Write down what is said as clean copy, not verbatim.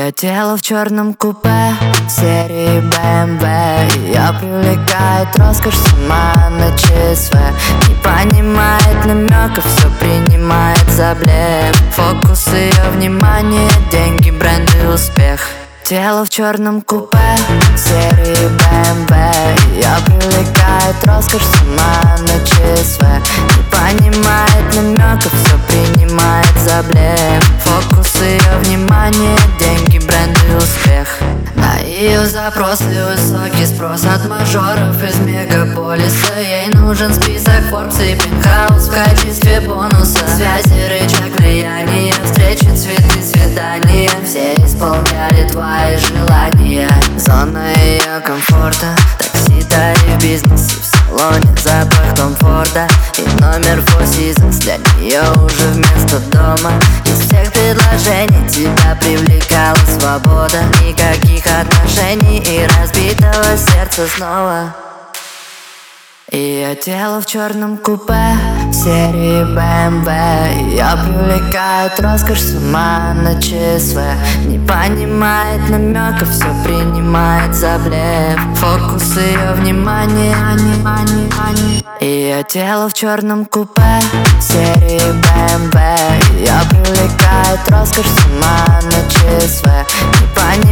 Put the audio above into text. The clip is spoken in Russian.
Ее тело в черном купе серии BMW. Ее привлекает роскошь, сама на ЧСВ. Не понимает намеков, все принимает за блеф. Фокус ее внимания, деньги, бренды, успех. Тело в черном купе серии BMW. Ее привлекает роскошь, сама на ЧСВ. Не понимает намеков, все принимает за блеф. Фокус ее внимания, деньги, бренды, успех. На ее запросы высокий спрос от мажоров из мегаполиса. Ей нужен список Forbes и пентхаус в качестве бонуса. Связи, рычаг влияния, встречи, цветы, свидания. Все исполняли твои желания. Зона ее комфорта, такси, тариф, бизнес. И в салоне запах Том Форда и номер Four Seasons для нее уже вместо дома. Из всех предложений тебя привлекала свобода. Никаких отношений и разбитого сердца снова. Ее тело в черном купе серии BMW. Ее привлекает роскошь, сама на ЧСВ. Не понимает намеков, все принимает за блеф. Фокус ее внимания. Ее тело в черном купе серии BMW. Ее привлекает роскошь, сама на ЧСВ. Не